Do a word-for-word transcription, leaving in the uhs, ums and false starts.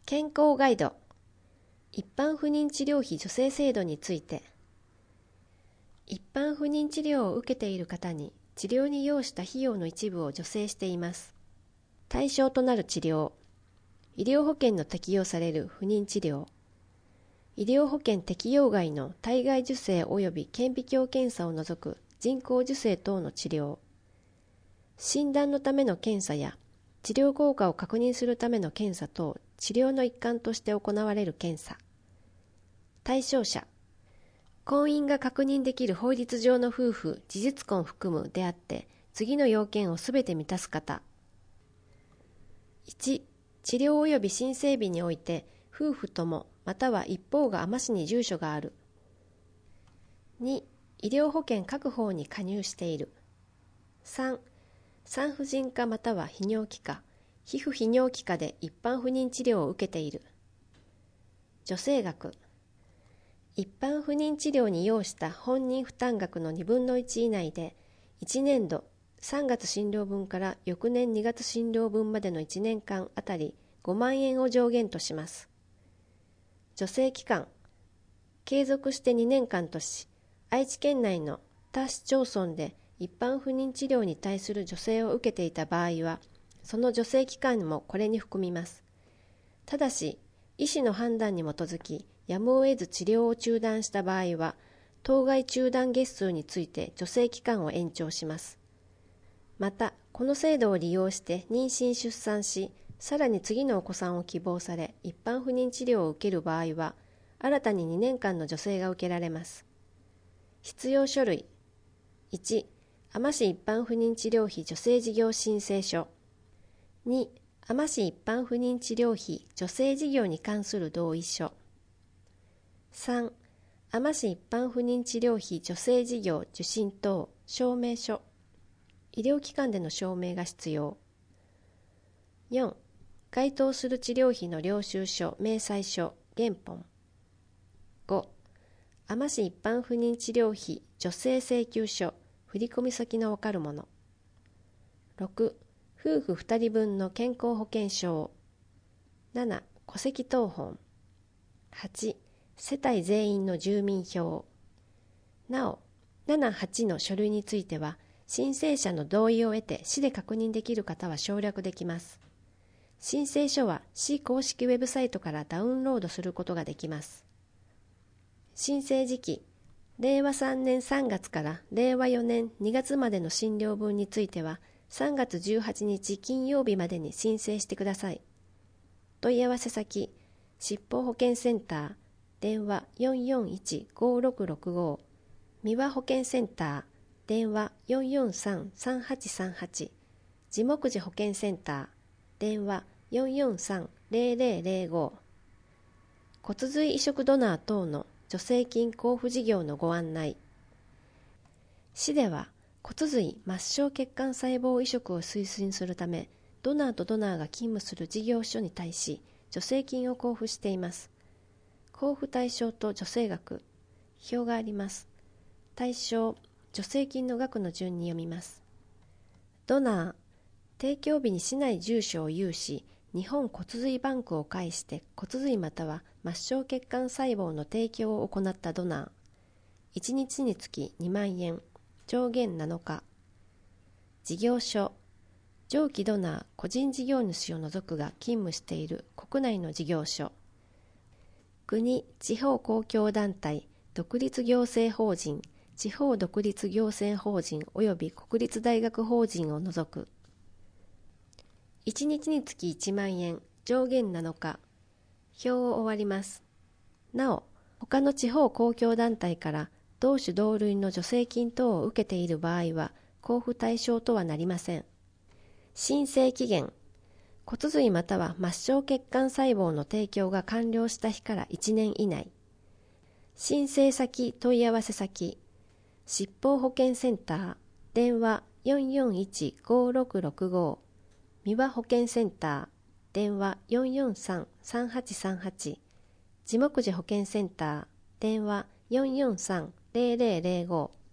健康ガイド、一般不妊治療費助成制度について。一般不妊治療を受けている方に治療に要した費用の一部を助成しています。対象となる治療、医療保険の適用される不妊治療、医療保険適用外の体外受精及び顕微鏡検査を除く人工授精等の治療、診断のための検査や治療効果を確認するための検査等、治療の一環として行われる検査。対象者、婚姻が確認できる法律上の夫婦、事実婚含むであって、次の要件をすべて満たす方。いち、治療及び申請日において、夫婦ともまたは一方が海士市に住所がある。に、医療保険各法に加入している。さん、産婦人科または泌尿器科、皮膚泌尿器科で一般不妊治療を受けている。助成額、一般不妊治療に要した本人負担額のにぶんのいち以内で、いちねんどさんがつ診療分から翌年にがつ診療分までのいちねんかんあたりごまんえんを上限とします。助成期間、継続してにねんかんとし、愛知県内の他市町村で一般不妊治療に対する助成を受けていた場合は、その助成期間もこれに含みます。ただし、医師の判断に基づき、やむを得ず治療を中断した場合は、当該中断月数について助成期間を延長します。また、この制度を利用して妊娠出産し、さらに次のお子さんを希望され、一般不妊治療を受ける場合は、新たににねんかんの助成が受けられます。必要書類、いち、海士市一般不妊治療費助成事業申請書。に、海士市一般不妊治療費助成事業に関する同意書。さん、海士市一般不妊治療費助成事業受診等証明書。医療機関での証明が必要。よん、該当する治療費の領収書、明細書、原本。ご、海士市一般不妊治療費助成請求書、振込先のわかるもの。ろく、夫婦ふたりぶんの健康保険証。なな、戸籍謄本。はち、世帯全員の住民票。なお、なな、はちの書類については、申請者の同意を得て市で確認できる方は省略できます。申請書は市公式ウェブサイトからダウンロードすることができます。申請時期、れいわさんねんさんがつかられいわよねんにがつまでの診療分については、さんがつじゅうはちにち金曜日までに申請してください。問い合わせ先、疾病保健センター、電話 よんよんいちごろくろくご、三輪保健センター、電話 よんよんさんさんはちさんはち、地目寺保健センター、電話 よんよんさんぜろぜろぜろご。骨髄移植ドナー等の助成金交付事業のご案内。市では骨髄末梢血管細胞移植を推進するため、ドナーとドナーが勤務する事業所に対し助成金を交付しています。交付対象と助成額、表があります。対象、助成金の額の順に読みます。ドナー、提供日に市内住所を有し、日本骨髄バンクを介して骨髄または末梢血管細胞の提供を行ったドナー。いちにちにつきにまんえん、上限なのか。事業所、上記ドナー個人事業主を除くが勤務している国内の事業所。国、地方公共団体、独立行政法人、地方独立行政法人及び国立大学法人を除く。いちにちにつきいちまんえん、上限なのか。表を終わります。なお、他の地方公共団体から同種同類の助成金等を受けている場合は、交付対象とはなりません。申請期限、骨髄または末梢血管細胞の提供が完了した日からいちねん以内。申請先問い合わせ先、疾病保健センター、電話 よんよんいちごろくろくご、三輪保健センター、電話 よんよんさんさんはちさんはち、地目寺保健センター、電話 よんよんさんぜろぜろぜろご。